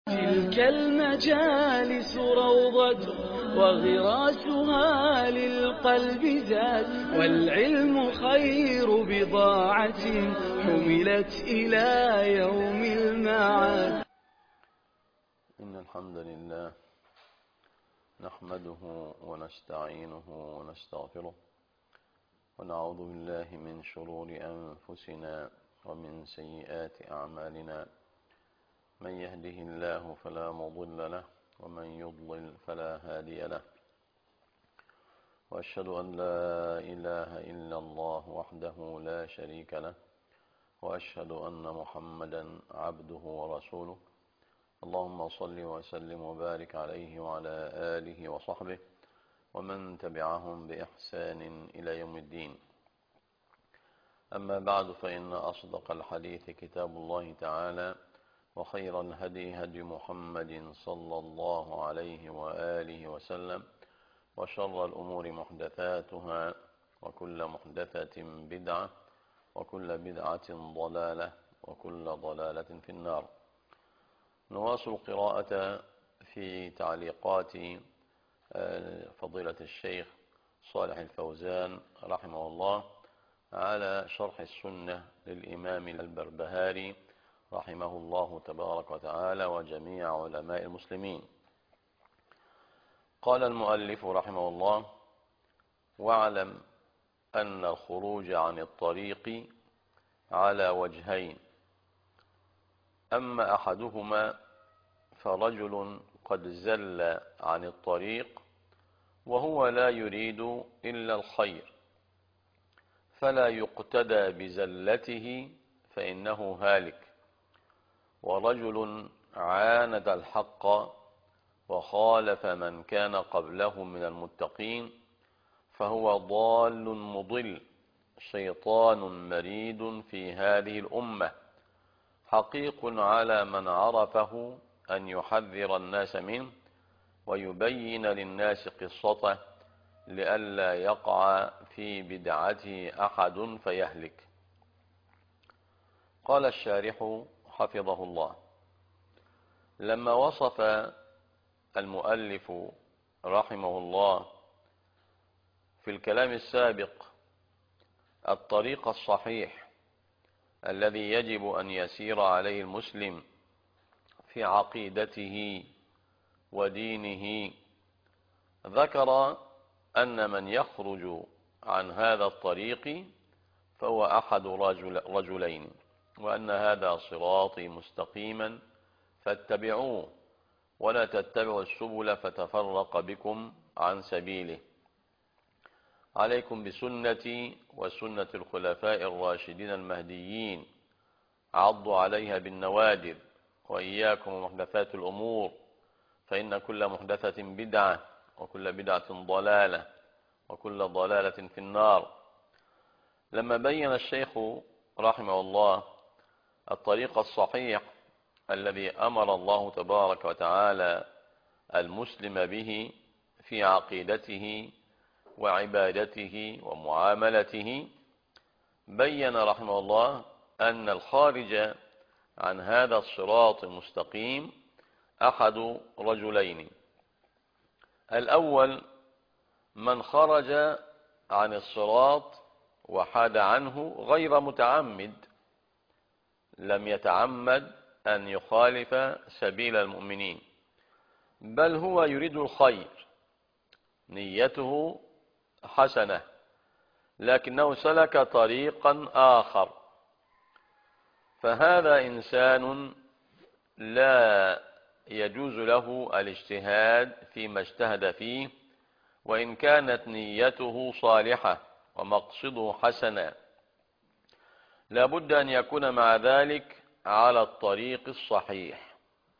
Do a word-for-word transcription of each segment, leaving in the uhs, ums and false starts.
تلك المجالس روضة وغراسها للقلب زاد، والعلم خير بضاعة حملت إلى يوم المعاد. إن الحمد لله نحمده ونستعينه ونستغفره ونعوذ بالله من شرور أنفسنا ومن سيئات أعمالنا. من يهده الله فلا مضل له ومن يضلل فلا هادي له، وأشهد أن لا إله إلا الله وحده لا شريك له، وأشهد أن محمدا عبده ورسوله. اللهم صل وسلم وبارك عليه وعلى آله وصحبه ومن تبعهم بإحسان إلى يوم الدين. أما بعد، فإن أصدق الحديث كتاب الله تعالى، وخير الهدي هدي محمد صلى الله عليه وآله وسلم، وشر الأمور محدثاتها، وكل محدثة بدعة، وكل بدعة ضلالة، وكل ضلالة في النار. نواصل القراءة في تعليقات فضيلة الشيخ صالح الفوزان رحمه الله على شرح السنة للإمام البربهاري رحمه الله تبارك وتعالى وجميع علماء المسلمين. قال المؤلف رحمه الله: واعلم أن الخروج عن الطريق على وجهين، أما أحدهما فرجل قد زل عن الطريق وهو لا يريد إلا الخير، فلا يقتدى بزلته فإنه هالك، ورجل عاند الحق وخالف من كان قبله من المتقين فهو ضال مضل شيطان مريد في هذه الأمة، حقيق على من عرفه أن يحذر الناس منه ويبين للناس قصته لئلا يقع في بدعته أحد فيهلك. قال الشارح حفظه الله: لما وصف المؤلف رحمه الله في الكلام السابق الطريق الصحيح الذي يجب أن يسير عليه المسلم في عقيدته ودينه، ذكر أن من يخرج عن هذا الطريق فهو أحد رجل رجلين، وأن هذا صراطي مستقيما فاتبعوه ولا تتبعوا السبل فتفرق بكم عن سبيله، عليكم بسنتي وسنة الخلفاء الراشدين المهديين، عضوا عليها بالنوادر، وإياكم ومحدثات الأمور، فإن كل محدثة بدعة، وكل بدعة ضلالة، وكل ضلالة في النار. لما بين الشيخ رحمه الله الطريق الصحيح الذي أمر الله تبارك وتعالى المسلم به في عقيدته وعبادته ومعاملته، بين رحمه الله أن الخارج عن هذا الصراط المستقيم أحد رجلين. الأول من خرج عن الصراط وحاد عنه غير متعمد، لم يتعمد أن يخالف سبيل المؤمنين، بل هو يريد الخير، نيته حسنة، لكنه سلك طريقا آخر، فهذا إنسان لا يجوز له الاجتهاد فيما اجتهد فيه، وإن كانت نيته صالحة ومقصده حسنا، لا بد أن يكون مع ذلك على الطريق الصحيح.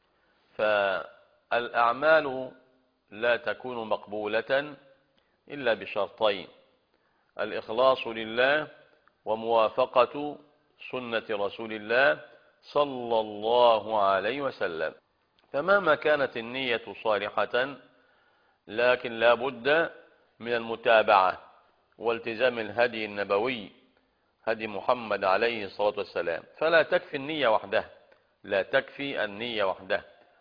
فالأعمال لا تكون مقبولة إلا بشرطين: الإخلاص لله، وموافقة سنة رسول الله صلى الله عليه وسلم. فمهما كانت النية صالحة، لكن لا بد من المتابعة والتزام الهدي النبوي، هدي محمد عليه الصلاة والسلام. فلا تكفي النية وحدها، لا تكفي النية وحدها،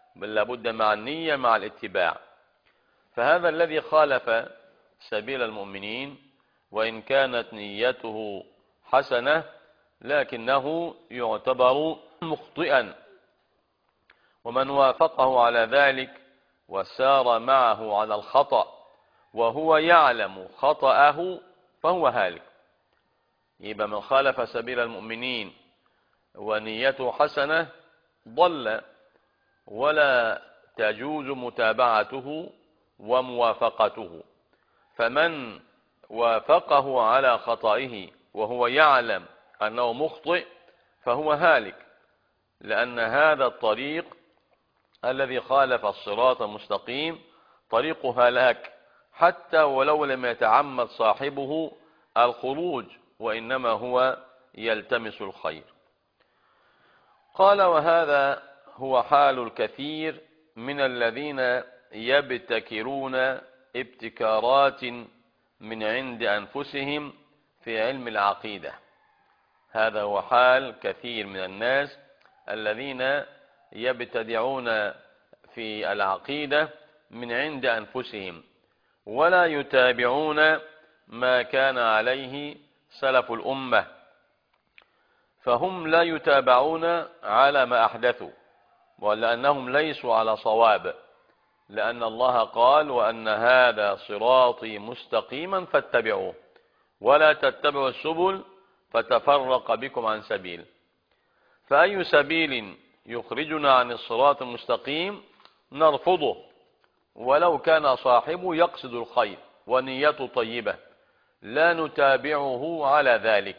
بل لابد مع النية مع الاتباع. فهذا الذي خالف سبيل المؤمنين وإن كانت نيته حسنة لكنه يعتبر مخطئا، ومن وافقه على ذلك وسار معه على الخطأ وهو يعلم خطأه فهو هالك. يبقى من خالف سبيل المؤمنين ونيته حسنة ضل، ولا تجوز متابعته وموافقته. فمن وافقه على خطئه وهو يعلم أنه مخطئ فهو هالك، لأن هذا الطريق الذي خالف الصراط المستقيم طريق هلاك، حتى ولو لم يتعمد صاحبه الخروج وإنما هو يلتمس الخير. قال: وهذا هو حال الكثير من الذين يبتكرون ابتكارات من عند أنفسهم في علم العقيدة. هذا هو حال كثير من الناس الذين يبتدعون في العقيدة من عند أنفسهم ولا يتابعون ما كان عليه سلف الأمة، فهم لا يتابعون على ما أحدثوا ولأنهم ليسوا على صواب، لأن الله قال: وأن هذا صراطي مستقيما فاتبعوه ولا تتبعوا السبل فتفرق بكم عن سبيل. فأي سبيل يخرجنا عن الصراط المستقيم نرفضه ولو كان صاحبه يقصد الخير ونيته طيبة، لا نتابعه على ذلك.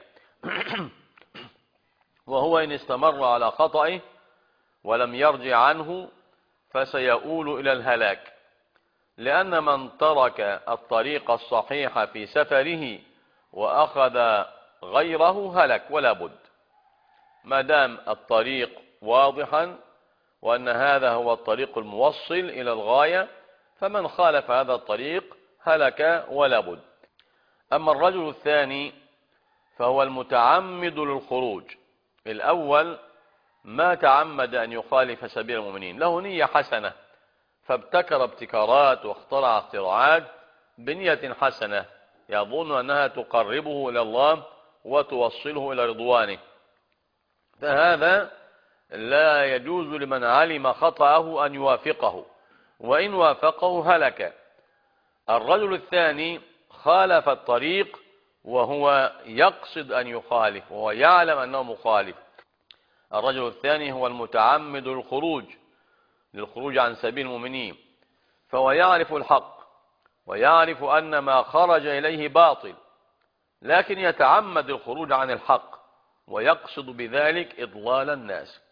وهو إن استمر على خطئه ولم يرجع عنه فسيؤول إلى الهلاك، لأن من ترك الطريق الصحيح في سفره وأخذ غيره هلك ولا بد. ما دام الطريق واضحا وأن هذا هو الطريق الموصل إلى الغاية، فمن خالف هذا الطريق هلك ولا بد. أما الرجل الثاني فهو المتعمد للخروج. الأول ما تعمد أن يخالف سبيل المؤمنين، له نية حسنة فابتكر ابتكارات واخترع اختراعات بنية حسنة يظن أنها تقربه إلى الله وتوصله إلى رضوانه، فهذا لا يجوز لمن علم خطأه أن يوافقه، وإن وافقه هلك. الرجل الثاني خالف الطريق وهو يقصد أن يخالف وهو يعلم أنه مخالف. الرجل الثاني هو المتعمد للخروج للخروج عن سبيل المؤمنين، فهو يعرف الحق ويعرف أن ما خرج إليه باطل، لكن يتعمد الخروج عن الحق ويقصد بذلك إضلال الناس.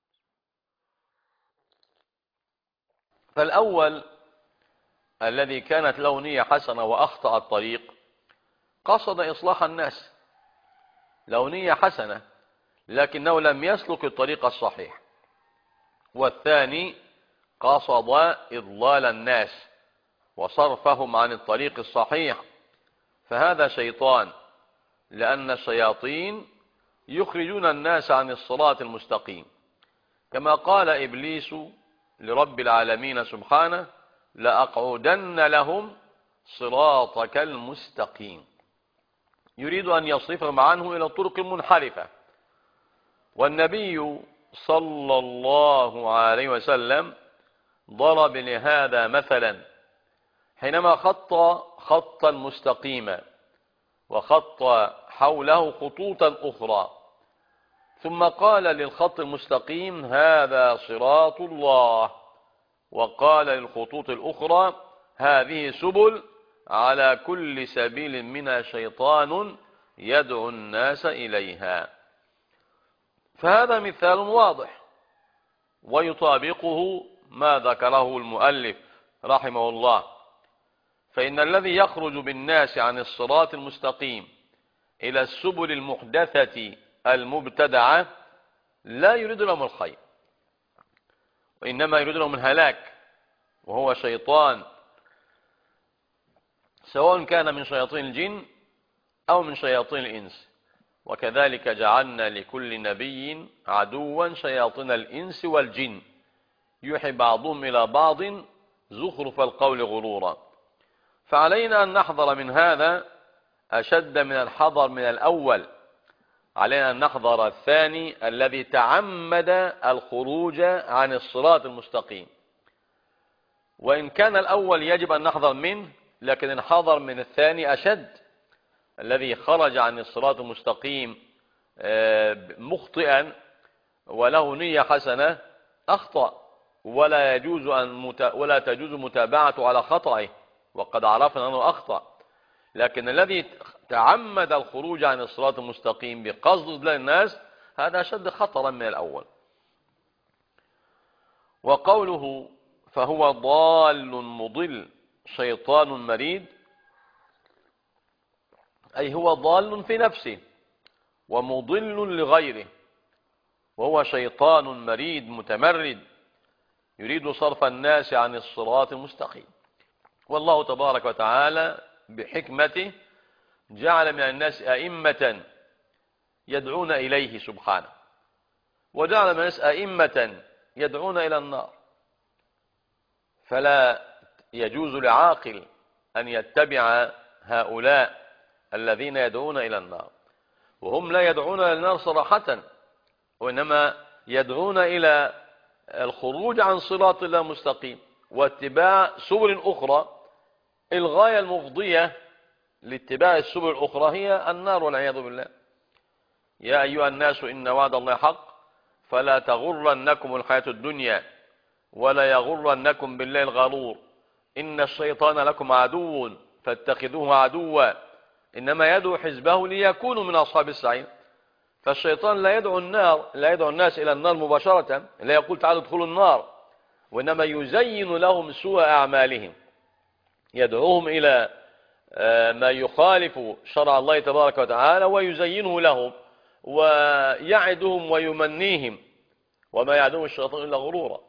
فالأول الذي كانت له نية حسنة وأخطأ الطريق قصد إصلاح الناس، له نية حسنة لكنه لم يسلك الطريق الصحيح. والثاني قصد إضلال الناس وصرفهم عن الطريق الصحيح، فهذا شيطان، لأن الشياطين يخرجون الناس عن الصراط المستقيم، كما قال إبليس لرب العالمين سبحانه: لأقعدن لهم صراطك المستقيم. يريد أن يصرفهم عنه إلى الطرق المنحرفة. والنبي صلى الله عليه وسلم ضرب لهذا مثلا حينما خط خطا مستقيما وخط حوله خطوطا أخرى، ثم قال للخط المستقيم: هذا صراط الله، وقال للخطوط الأخرى: هذه سبل، على كل سبيل منها شيطان يدعو الناس إليها. فهذا مثال واضح ويطابقه ما ذكره المؤلف رحمه الله، فإن الذي يخرج بالناس عن الصراط المستقيم إلى السبل المحدثة المبتدعة لا يريد لهم الخير، وإنما يريد لهم الهلاك، وهو شيطان، سواء كان من شياطين الجن أو من شياطين الإنس. وكذلك جعلنا لكل نبي عدوا شياطين الإنس والجن يوحي بعضهم إلى بعض زخرف القول غرورا. فعلينا أن نحذر من هذا أشد من الحذر من الأول. علينا أن نحذر الثاني الذي تعمد الخروج عن الصراط المستقيم. وإن كان الأول يجب أن نحذر منه، لكن الحذر من الثاني أشد، الذي خرج عن الصراط المستقيم مخطئا وله نية حسنة أخطأ، ولا يجوز أن مت... ولا تجوز متابعته على خطأه، وقد عرفنا أنه أخطأ. لكن الذي تعمد الخروج عن الصراط المستقيم بقصد إضلال الناس هذا أشد خطرا من الأول. وقوله فهو ضال مضل شيطان مريد، أي هو ضال في نفسه ومضل لغيره، وهو شيطان مريد متمرد يريد صرف الناس عن الصراط المستقيم. والله تبارك وتعالى بحكمته جعل من الناس أئمة يدعون إليه سبحانه، وجعل من الناس أئمة يدعون إلى النار. فلا يجوز لعاقل أن يتبع هؤلاء الذين يدعون إلى النار، وهم لا يدعون إلى النار صراحة، وإنما يدعون إلى الخروج عن صراط الله المستقيم واتباع سبل أخرى. الغاية المفضية لاتباع السبل الأخرى هي النار والعياذ بالله. يا أيها الناس إن وعد الله حق فلا تغرنكم الحياة الدنيا ولا يغرنكم بالله الغرور إن الشيطان لكم عدو فاتخذوه عدوا إنما يدعو حزبه ليكونوا من أصحاب السعير. فالشيطان لا يدعو النار لا يدعو الناس إلى النار مباشرة، لا يقول تعالوا ادخلوا النار، وإنما يزين لهم سوء أعمالهم، يدعوهم إلى ما يخالف شرع الله تبارك وتعالى ويزينه لهم ويعدهم ويمنيهم، وما يعدهم الشيطان إلا غرورا.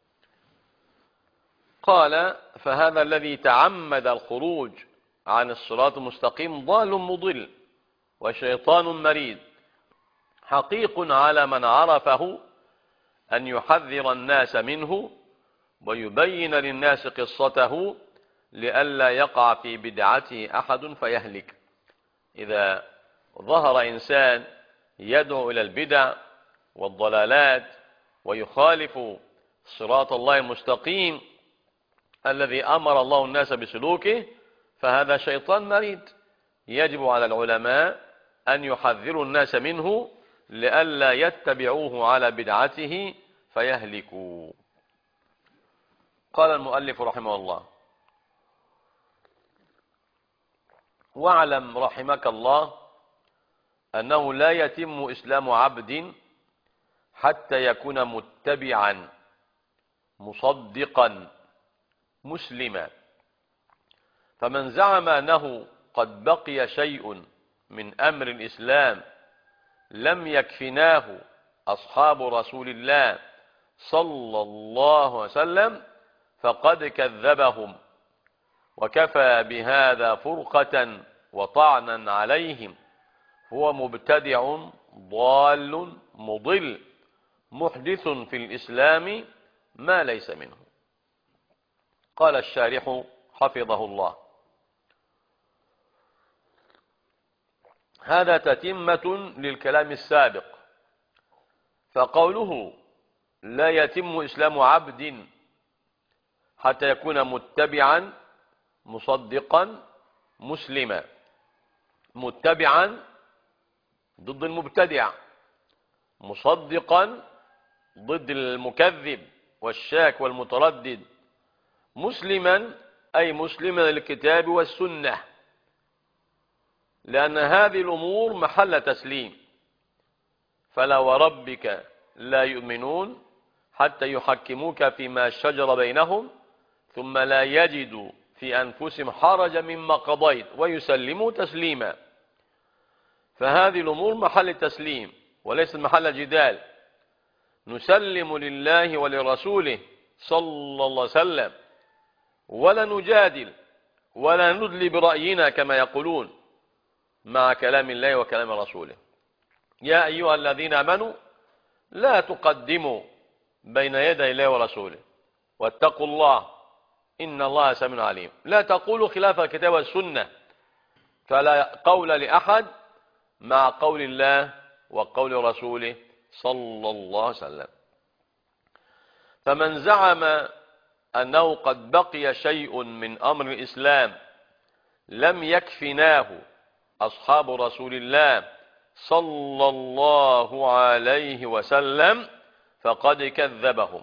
قال فهذا الذي تعمد الخروج عن الصراط المستقيم ضال مضل وشيطان مريد، حقيق على من عرفه أن يحذر الناس منه ويبين للناس قصته لئلا يقع في بدعته أحد فيهلك. إذا ظهر إنسان يدعو إلى البدع والضلالات ويخالف صراط الله المستقيم الذي أمر الله الناس بسلوكه فهذا شيطان مريد، يجب على العلماء أن يحذروا الناس منه لئلا يتبعوه على بدعته فيهلكوا. قال المؤلف رحمه الله: واعلم رحمك الله أنه لا يتم إسلام عبد حتى يكون متبعا مصدقا مسلما. فمن زعم أنه قد بقي شيء من أمر الإسلام لم يكفناه أصحاب رسول الله صلى الله عليه وسلم فقد كذبهم، وكفى بهذا فرقة وطعنا عليهم، هو مبتدع ضال مضل محدث في الإسلام ما ليس منه. قال الشارح حفظه الله: هذا تتمة للكلام السابق. فقوله لا يتم إسلام عبد حتى يكون متبعا مصدقا مسلما. متبعا ضد المبتدع، مصدقا ضد المكذب والشاك والمتردد، مسلما أي مسلما للكتاب والسنة، لأن هذه الأمور محل تسليم. فلا وربك لا يؤمنون حتى يحكموك فيما شجر بينهم ثم لا يجدوا في أنفسهم حرجا مما قضيت ويسلموا تسليما. فهذه الأمور محل تسليم وليس محل جدال. نسلم لله ولرسوله صلى الله عليه وسلم ولا نجادل ولا ندلي برأينا كما يقولون مع كلام الله وكلام رسوله. يا أيها الذين آمنوا لا تقدموا بين يدي الله ورسوله، واتقوا الله إن الله سميع عليم. لا تقولوا خلاف الكتاب والسنة، فلا قول لأحد مع قول الله وقول رسوله صلى الله عليه وسلم. فمن زعم أنه قد بقي شيء من أمر الإسلام لم يكفناه أصحاب رسول الله صلى الله عليه وسلم فقد كذبهم.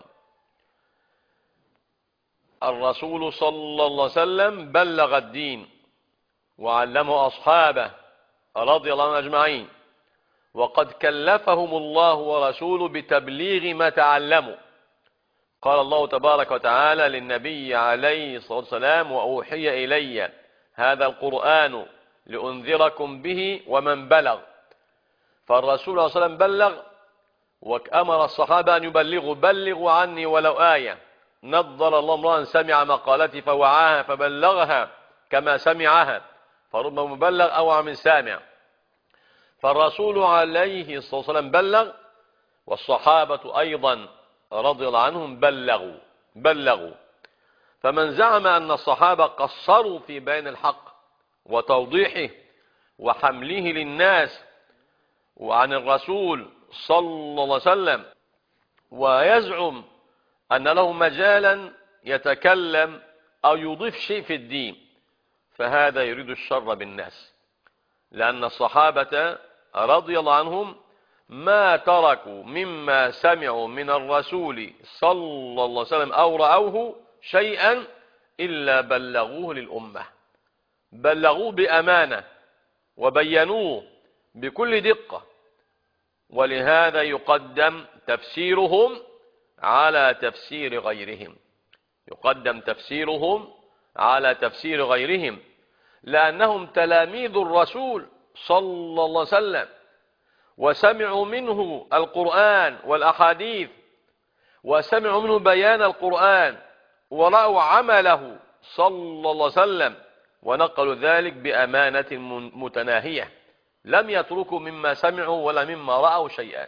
الرسول صلى الله عليه وسلم بلغ الدين وعلمه أصحابه رضي الله عنهم أجمعين، وقد كلفهم الله ورسوله بتبليغ ما تعلموا. قال الله تبارك وتعالى للنبي عليه الصلاة والسلام: وأوحي إلي هذا القرآن لأنذركم به ومن بلغ. فالرسول صلى الله عليه وسلم بلغ، وأمر الصحابة أن يبلغوا: بلغوا عني ولو آية. نضر الله امرأ سمع مقالتي فوعاها فبلغها كما سمعها، فرب مبلغ أوعى من سامع. فالرسول عليه الصلاة والسلام بلغ، والصحابة أيضا رضي الله عنهم بلغوا بلغوا فمن زعم أن الصحابة قصروا في بيان الحق وتوضيحه وحمله للناس وعن الرسول صلى الله عليه وسلم، ويزعم أن له مجالا يتكلم أو يضيف شيء في الدين، فهذا يريد الشر بالناس. لأن الصحابة رضي الله عنهم ما تركوا مما سمعوا من الرسول صلى الله عليه وسلم أو رأوه شيئا إلا بلغوه للأمة، بلغوه بأمانة وبينوه بكل دقة. ولهذا يقدم تفسيرهم على تفسير غيرهم يقدم تفسيرهم على تفسير غيرهم لأنهم تلاميذ الرسول صلى الله عليه وسلم، وسمعوا منه القرآن والأحاديث، وسمعوا منه بيان القرآن، ورأوا عمله صلى الله عليه وسلم، ونقلوا ذلك بأمانة متناهية، لم يتركوا مما سمعوا ولا مما رأوا شيئا.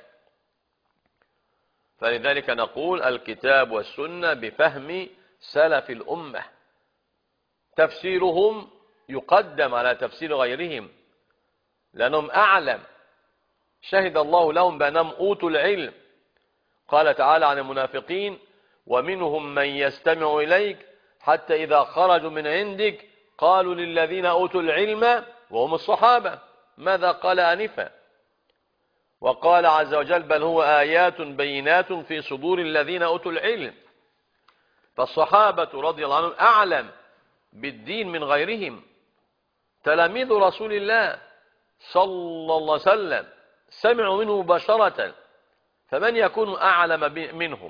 فلذلك نقول الكتاب والسنة بفهم سلف الأمة، تفسيرهم يقدم على تفسير غيرهم لأنهم أعلم. شهد الله لهم بأنهم أوتوا العلم. قال تعالى عن المنافقين: ومنهم من يستمع إليك حتى إذا خرجوا من عندك قالوا للذين أوتوا العلم وهم الصحابة ماذا قال آنفا. وقال عز وجل: بل هو آيات بينات في صدور الذين أوتوا العلم. فالصحابة رضي الله عنهم أعلم بالدين من غيرهم، تلاميذ رسول الله صلى الله عليه وسلم، سمعوا منه مباشرة، فمن يكون أعلم منهم؟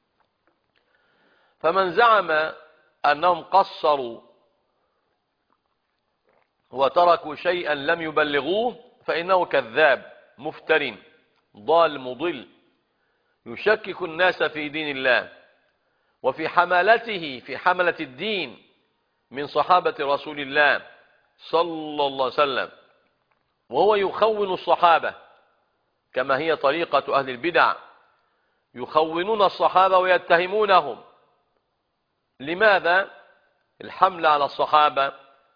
فمن زعم أنهم قصروا وتركوا شيئا لم يبلغوه فإنه كذاب مفتر ضال مضل، يشكك الناس في دين الله وفي حملته في حملة الدين من صحابة رسول الله صلى الله عليه وسلم، وهو يخون الصحابة كما هي طريقة أهل البدع، يخونون الصحابة ويتهمونهم. لماذا؟ الحمل على الصحابة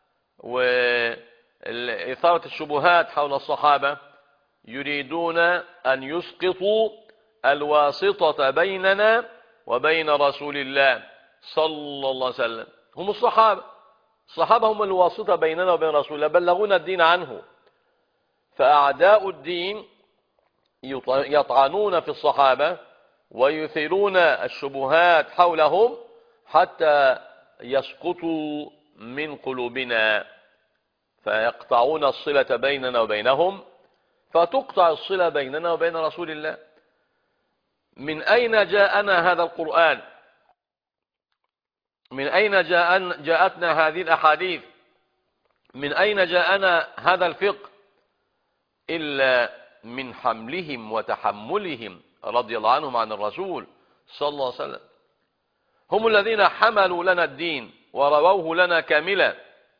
وإثارة الشبهات حول الصحابة، يريدون أن يسقطوا الواسطة بيننا وبين رسول الله صلى الله عليه وسلم. هم الصحابة الصحابة هم الواسطة بيننا وبين رسول الله، بلغونا الدين عنه. فأعداء الدين يطعنون في الصحابة ويثيرون الشبهات حولهم حتى يسقطوا من قلوبنا، فيقطعون الصلة بيننا وبينهم، فتقطع الصلة بيننا وبين رسول الله. من أين جاءنا هذا القرآن؟ من أين جاءتنا هذه الأحاديث؟ من أين جاءنا هذا الفقه؟ إلا من حملهم وتحملهم رضي الله عنهم عن الرسول صلى الله عليه وسلم. هم الذين حملوا لنا الدين ورووه لنا كاملا،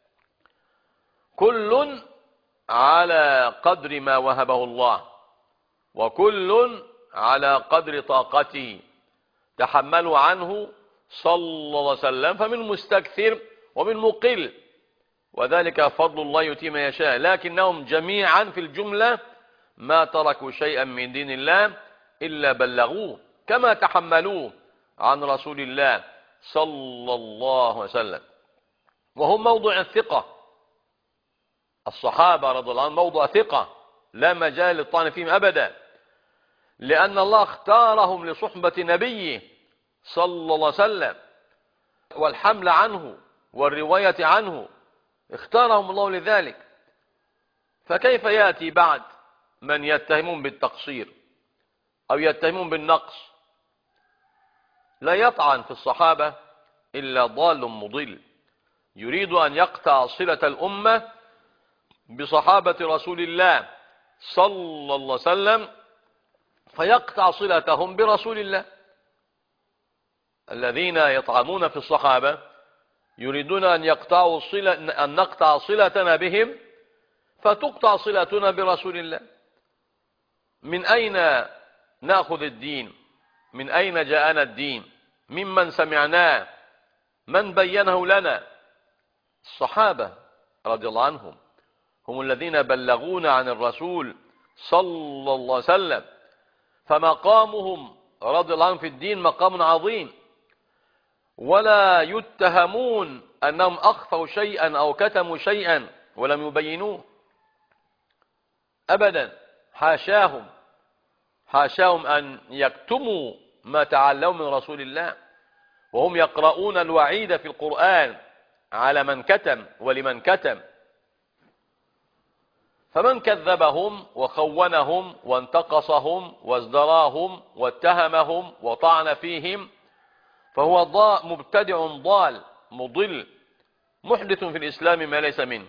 كل على قدر ما وهبه الله، وكل على قدر طاقته، تحملوا عنه صلى الله عليه وسلم، فمن مستكثر ومن مقل، وذلك فضل الله يؤتيه من يشاء، لكنهم جميعا في الجملة ما تركوا شيئا من دين الله إلا بلغوه كما تحملوه عن رسول الله صلى الله عليه وسلم. وهم موضع الثقة، الصحابة رضي الله عنهم موضع ثقة لا مجال للطعن فيهم أبدا، لأن الله اختارهم لصحبة نبيه صلى الله عليه وسلم والحمل عنه والرواية عنه، اختارهم الله لذلك. فكيف يأتي بعد من يتهمون بالتقصير أو يتهمون بالنقص؟ لا يطعن في الصحابة إلا ضال مضل يريد أن يقطع صلة الأمة بصحابة رسول الله صلى الله عليه وسلم، فيقطع صلتهم برسول الله. الذين يطعنون في الصحابة يريدون أن يقطعوا صلة، أن نقطع صلتنا بهم فتقطع صلتنا برسول الله. من أين نأخذ الدين؟ من أين جاءنا الدين؟ ممن سمعناه؟ من بينه لنا؟ الصحابة رضي الله عنهم هم الذين بلغونا عن الرسول صلى الله عليه وسلم، فمقامهم رضي الله عنهم في الدين مقام عظيم، ولا يتهمون أنهم أخفوا شيئا أو كتموا شيئا ولم يبينوه أبدا، حاشاهم حاشاهم أن يكتموا ما تعلموا من رسول الله، وهم يقرؤون الوعيد في القرآن على من كتم ولمن كتم. فمن كذبهم وخونهم وانتقصهم وازدراهم واتهمهم وطعن فيهم فهو ضاء مبتدع ضال مضل محدث في الإسلام ما ليس منه.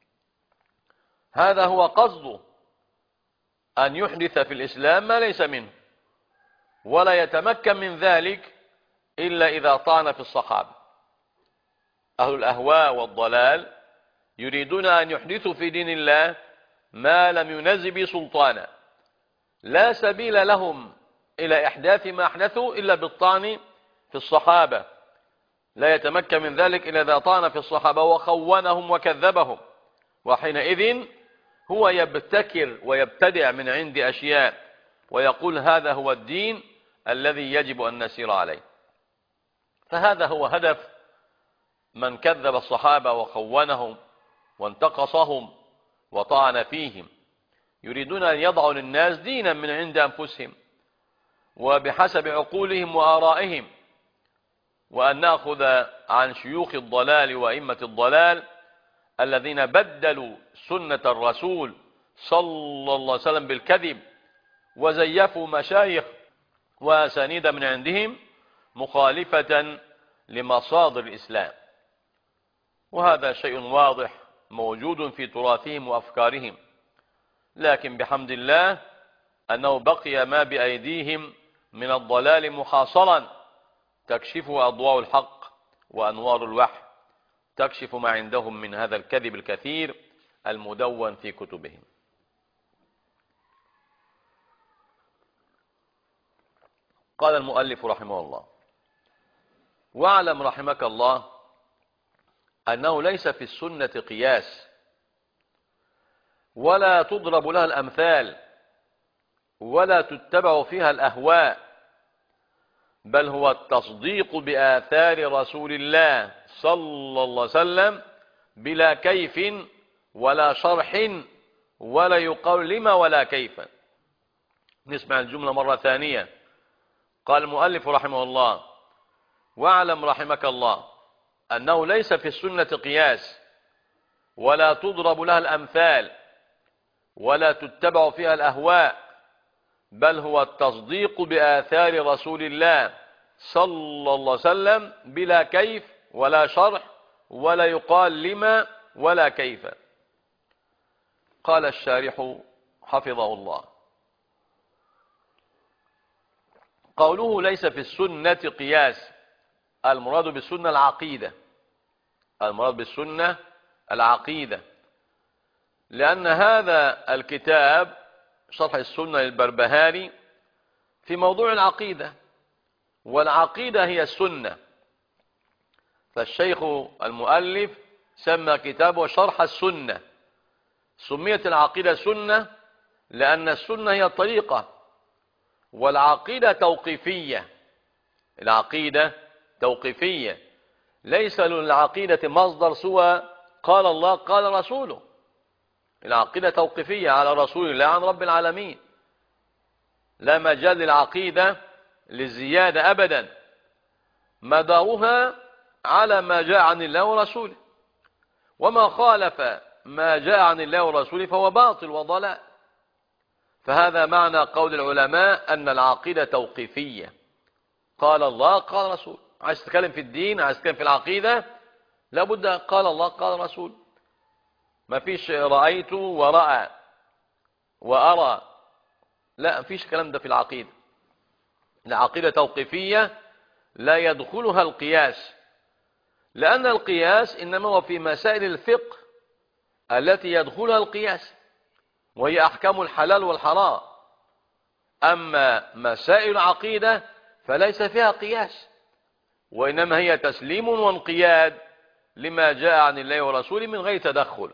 هذا هو قصده، أن يحدث في الإسلام ما ليس منه، ولا يتمكن من ذلك إلا إذا طعن في الصحابة. أهل الأهواء والضلال يريدون أن يحدثوا في دين الله ما لم ينزل به سلطانا، لا سبيل لهم إلى إحداث ما أحدثوا إلا بالطعن في الصحابة، لا يتمكن من ذلك إلا إذا طعن في الصحابة وخونهم وكذبهم، وحينئذ هو يبتكر ويبتدع من عند أشياء ويقول هذا هو الدين الذي يجب أن نسير عليه. فهذا هو هدف من كذب الصحابة وخونهم وانتقصهم وطعن فيهم، يريدون أن يضعوا للناس دينا من عند أنفسهم وبحسب عقولهم وآرائهم، وأن نأخذ عن شيوخ الضلال وأئمة الضلال الذين بدلوا سنة الرسول صلى الله عليه وسلم بالكذب وزيفوا مشايخ وأسانيد من عندهم مخالفة لمصادر الإسلام. وهذا شيء واضح موجود في تراثهم وأفكارهم، لكن بحمد الله أنه بقي ما بأيديهم من الضلال محاصرا تكشفه أضواء الحق وأنوار الوحي، تكشف ما عندهم من هذا الكذب الكثير المدون في كتبهم. قال المؤلف رحمه الله: واعلم رحمك الله أنه ليس في السنة قياس ولا تضرب لها الأمثال ولا تتبع فيها الأهواء، بل هو التصديق بآثار رسول الله صلى الله عليه وسلم بلا كيف ولا شرح ولا يقال لما ولا كيف. نسمع الجملة مرة ثانية. قال المؤلف رحمه الله: واعلم رحمك الله أنه ليس في السنة قياس ولا تضرب لها الأمثال ولا تتبع فيها الأهواء، بل هو التصديق بآثار رسول الله صلى الله عليه وسلم بلا كيف ولا شرح ولا يقال لما ولا كيف. قال الشارح حفظه الله: قوله ليس في السنة قياس، المراد بالسنة العقيدة، المراد بالسنة العقيدة، لأن هذا الكتاب شرح السنة للبربهاري في موضوع العقيدة، والعقيدة هي السنة. فالشيخ المؤلف سمى كتابه شرح السنة. سميت العقيدة سنة لأن السنة هي الطريقة، والعقيدة توقيفية. العقيدة توقيفية، ليس للعقيدة مصدر سوى قال الله قال رسوله. العقيدة توقيفية على رسول الله عن رب العالمين، لا مجال للعقيدة للزيادة أبدا، مدارها على ما جاء عن الله ورسوله، وما خالف ما جاء عن الله ورسوله فهو باطل وضلال. فهذا معنى قول العلماء أن العقيدة توقيفية، قال الله قال رسول. عايز تتكلم في الدين، عايز تتكلم في العقيدة، لابد قال الله قال رسول. ما فيش رأيت ورأى وأرى، لا، ما فيش الكلام ده في العقيدة. العقيدة توقيفية لا يدخلها القياس، لأن القياس إنما هو في مسائل الفقه التي يدخلها القياس، وهي أحكام الحلال والحرام. أما مسائل العقيدة فليس فيها قياس، وإنما هي تسليم وانقياد لما جاء عن الله ورسوله من غير تدخل.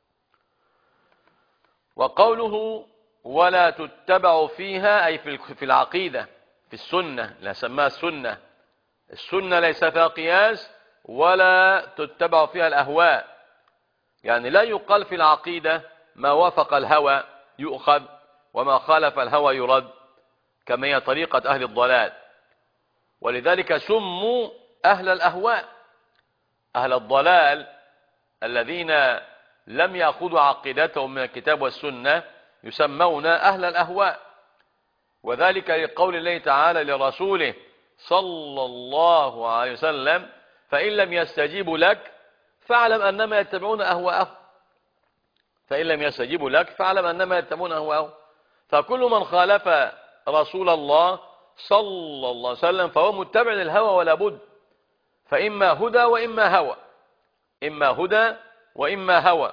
وقوله ولا تتبع فيها أي في العقيدة، في السنة، لا سماها السنة. السنة ليس فيها قياس ولا تتبع فيها الأهواء، يعني لا يقال في العقيدة ما وافق الهوى يؤخذ وما خالف الهوى يرد، كما هي طريقة أهل الضلال. ولذلك سموا أهل الأهواء، أهل الضلال الذين لم يأخذوا عقيدتهم من الكتاب والسنة يسمون أهل الأهواء. وذلك لقول الله تعالى لرسوله صلى الله عليه وسلم فإن لم يستجيبوا لك فاعلم أنما يتبعون أهواءهم. فإن لم يستجيبوا لك فاعلم أنما يتبعون أهواءهم. فكل من خالف رسول الله صلى الله عليه وسلم فهو متبع للهوى ولا بد، فإما هدى وإما هوى، إما هدى وإما هوى.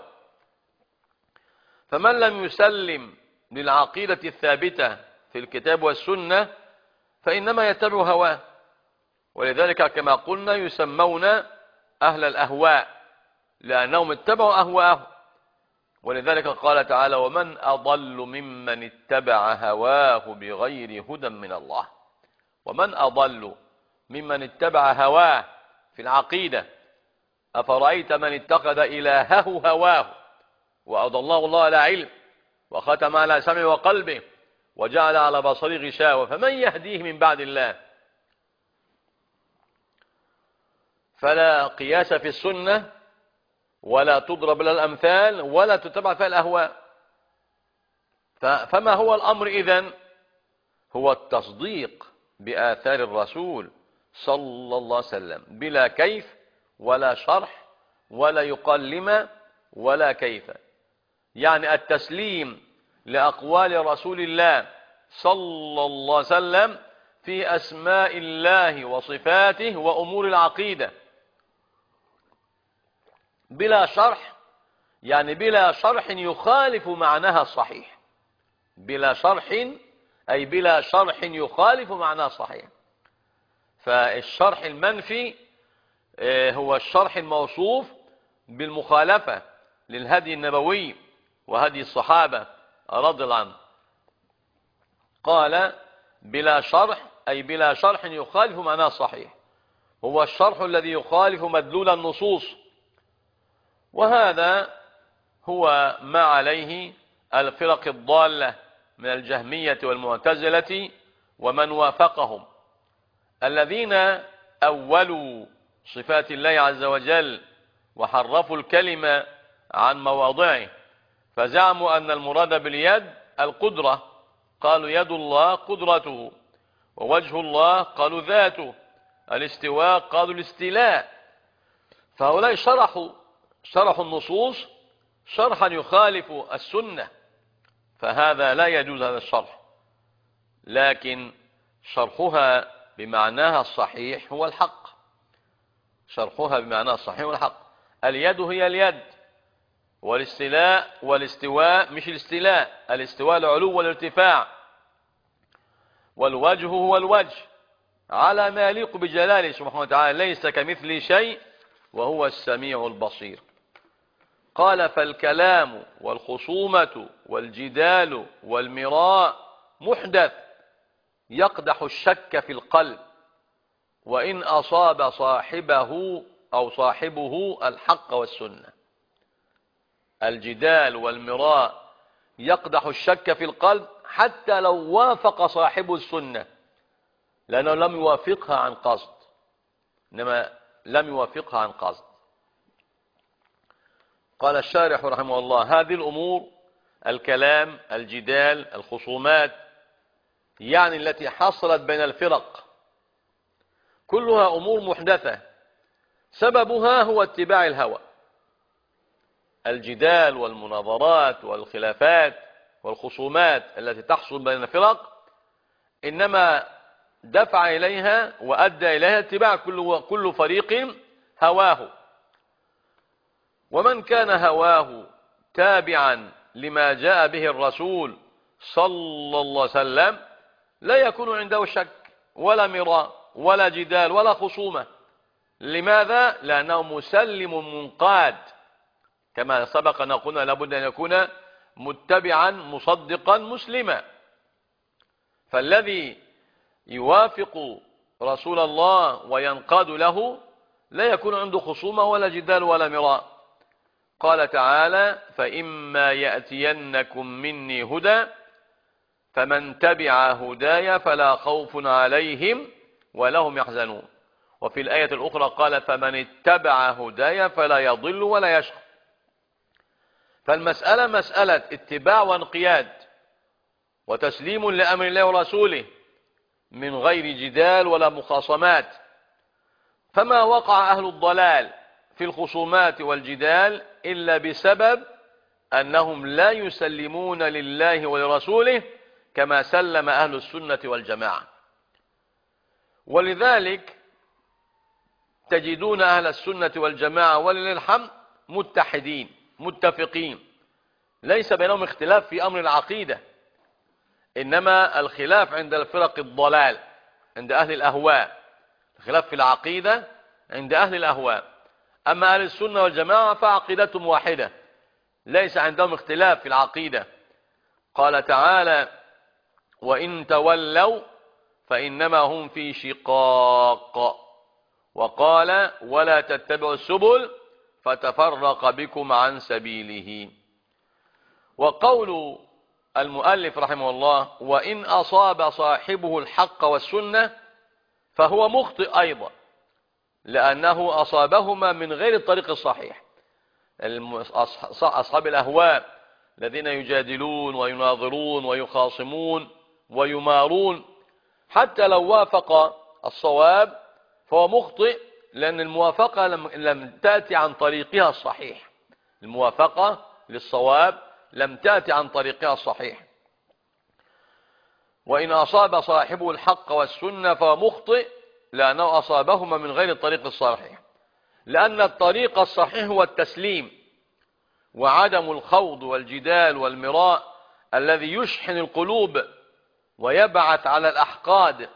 فمن لم يسلم للعقيدة الثابتة في الكتاب والسنة فإنما يتبع هواه. ولذلك كما قلنا يسمون أهل الأهواء لأنهم اتبعوا أهواءهم. ولذلك قال تعالى ومن أضل ممن اتبع هواه بغير هدى من الله. ومن أضل ممن اتبع هواه في العقيدة. أفرأيت من اتخذ إلهه هواه وأضله الله على علم وختم على سمعه وقلبه وجعل على بصره غشاوة فمن يهديه من بعد الله. فلا قياس في السنة ولا تضرب لها الأمثال ولا تتبع فيها الأهواء. فما هو الأمر إذن؟ هو التصديق بآثار الرسول صلى الله عليه وسلم بلا كيف ولا شرح ولا يقال لما ولا كيف. يعني التسليم لأقوال رسول الله صلى الله عليه وسلم في أسماء الله وصفاته وأمور العقيدة بلا شرح، يعني بلا شرح يخالف معناها الصحيح. بلا شرح أي بلا شرح يخالف معناها الصحيح. فالشرح المنفي هو الشرح الموصوف بالمخالفة للهدي النبوي وهدي الصحابة رضي الله عنهم. قال بلا شرح أي بلا شرح يخالف معناه الصحيح، هو الشرح الذي يخالف مدلول النصوص. وهذا هو ما عليه الفرق الضالة من الجهمية والمعتزلة ومن وافقهم، الذين أولوا صفات الله عز وجل وحرفوا الكلمة عن مواضعه، فزعموا أن المراد باليد القدرة، قالوا يد الله قدرته، ووجه الله قالوا ذاته، الاستواء قالوا الاستيلاء. فهؤلاء شرحوا شرحوا النصوص شرحا يخالف السنة، فهذا لا يجوز هذا الشرح. لكن شرحها بمعناها الصحيح هو الحق، شرحها بمعناها الصحيح هو الحق. اليد هي اليد، والاستيلاء والاستواء مش الاستيلاء، الاستواء العلو والارتفاع، والوجه هو الوجه على ما يليق بجلاله سبحانه وتعالى، ليس كمثله شيء وهو السميع البصير. قال: فالكلام والخصومة والجدال والمراء محدث يقدح الشك في القلب، وإن أصاب صاحبه أو صاحبه الحق والسنة. الجدال والمراء يقدح الشك في القلب حتى لو وافق صاحب السنة، لأنه لم يوافقها عن قصد، إنما لم يوافقها عن قصد. قال الشارح رحمه الله: هذه الأمور، الكلام، الجدال، الخصومات، يعني التي حصلت بين الفرق، كلها أمور محدثة سببها هو اتباع الهوى. الجدال والمناظرات والخلافات والخصومات التي تحصل بين الفرق إنما دفع إليها وأدى إليها اتباع كل كل فريق هواه، ومن كان هواه تابعا لما جاء به الرسول صلى الله عليه وسلم لا يكون عنده شك ولا مراء ولا جدال ولا خصومة. لماذا؟ لأنه مسلم منقاد، كما سبق أن قلنا لابد أن يكون متبعا مصدقا مسلما. فالذي يوافق رسول الله وينقاد له لا يكون عنده خصومة ولا جدال ولا مراء. قال تعالى: فإما يأتينكم مني هدى فمن تبع هدايا فلا خوف عليهم ولا هم يحزنون. وفي الآية الأخرى قال: فمن اتبع هدايا فلا يضل ولا يشقى. فالمسألة مسألة اتباع وانقياد وتسليم لأمر الله ورسوله من غير جدال ولا مخاصمات. فما وقع أهل الضلال في الخصومات والجدال إلا بسبب أنهم لا يسلمون لله ولرسوله كما سلم أهل السنة والجماعة. ولذلك تجدون أهل السنة والجماعة ولله الحمد متحدين متفقين، ليس بينهم اختلاف في أمر العقيدة، إنما الخلاف عند الفرق الضلال، عند أهل الأهواء. الخلاف في العقيدة عند أهل الأهواء. أما أهل السنة والجماعة فعقيدتهم واحدة، ليس عندهم اختلاف في العقيدة. قال تعالى: وإن تولوا فإنما هم في شقاق. وقال: ولا تتبعوا السبل فتفرق بكم عن سبيله. وقول المؤلف رحمه الله: وإن أصاب صاحبه الحق والسنة فهو مخطئ أيضا، لأنه أصابهما من غير الطريق الصحيح. أصحاب الأهواء الذين يجادلون ويناظرون ويخاصمون ويمارون حتى لو وافق الصواب فهو مخطئ، لأن الموافقة لم تأتي عن طريقها الصحيح. الموافقة للصواب لم تأتي عن طريقها الصحيح. وإن أصاب صاحبه الحق والسنة فهو مخطئ، لأنه أصابهما من غير الطريق الصحيح، لأن الطريق الصحيح هو التسليم وعدم الخوض والجدال والمراء الذي يشحن القلوب ويبعث على الأحقاد.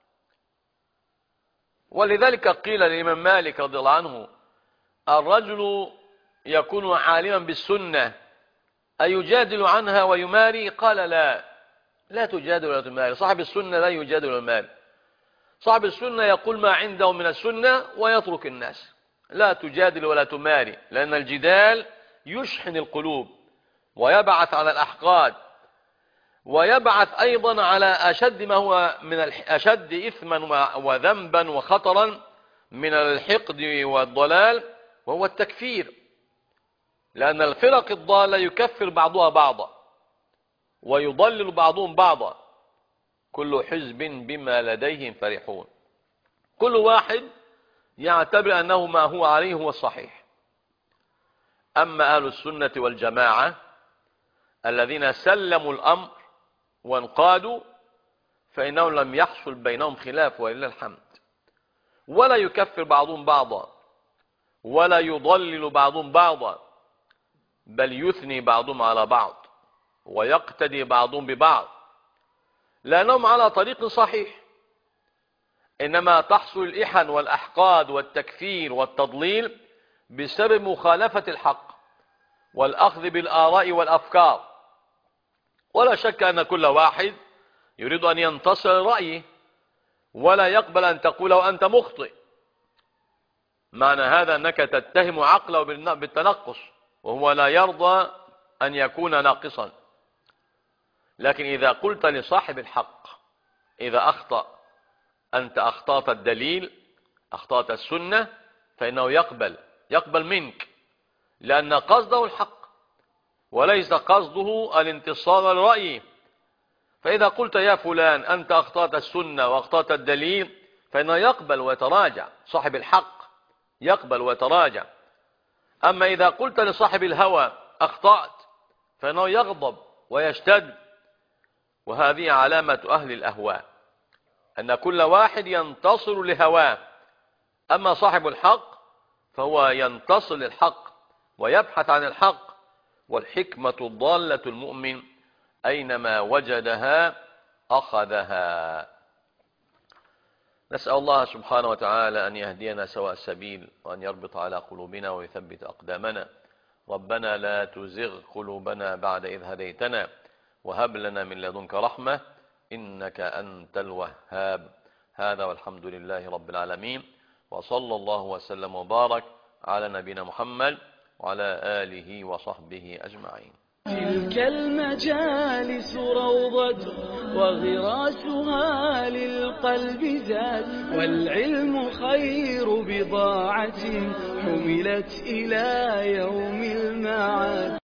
ولذلك قيل للإمام مالك رضي الله عنه: الرجل يكون عالما بالسنة أيجادل عنها ويماري؟ قال: لا لا تجادل ولا تماري. صاحب السنة لا يجادل ولا يماري. صاحب السنة يقول ما عنده من السنة ويترك الناس. لا تجادل ولا تماري، لأن الجدال يشحن القلوب ويبعث على الأحقاد، ويبعث أيضا على أشد ما هو من أشد إثما وذنبا وخطرا من الحقد والضلال، وهو التكفير. لأن الفرق الضالة يكفر بعضها بعضا ويضلل بعضهم بعضا. كل حزب بما لديهم فرحون. كل واحد يعتبر أنه ما هو عليه هو الصحيح. أما أهل السنة والجماعة الذين سلموا الأمر وانقادوا فإنهم لم يحصل بينهم خلاف ولله الحمد، ولا يكفر بعضهم بعضا ولا يضلل بعضهم بعضا، بل يثني بعضهم على بعض ويقتدي بعضهم ببعض، لأنهم على طريق صحيح. إنما تحصل الإحن والأحقاد والتكفير والتضليل بسبب مخالفة الحق والأخذ بالآراء والأفكار. ولا شك أن كل واحد يريد أن ينتصر لرأيه ولا يقبل أن تقول أنت مخطئ. معنى هذا أنك تتهم عقله بالتنقص، وهو لا يرضى أن يكون ناقصا. لكن إذا قلت لصاحب الحق إذا أخطأ أنت أخطأت الدليل، أخطأت السنة، فإنه يقبل يقبل منك، لأن قصده الحق وليس قصده الانتصار لرأيه. فإذا قلت يا فلان أنت أخطأت السنة وأخطأت الدليل، فإنه يقبل ويتراجع، صاحب الحق يقبل ويتراجع. أما إذا قلت لصاحب الهوى أخطأت، فإنه يغضب ويشتد. وهذه علامة أهل الأهواء، أن كل واحد ينتصر لهواه. أما صاحب الحق فهو ينتصر للحق ويبحث عن الحق. والحكمة ضالة المؤمن أينما وجدها أخذها. نسأل الله سبحانه وتعالى أن يهدينا سواء السبيل، وأن يربط على قلوبنا ويثبت أقدامنا. ربنا لا تزغ قلوبنا بعد إذ هديتنا، وهب لنا من لدنك رحمة إنك أنت الوهاب. هذا والحمد لله رب العالمين، وصلى الله وسلم وبارك على نبينا محمد وعلى آله وصحبه أجمعين. تلك المجالس روضة وغراسها للقلب زاد، والعلم خير بضاعة حملت إلى يوم المعاد.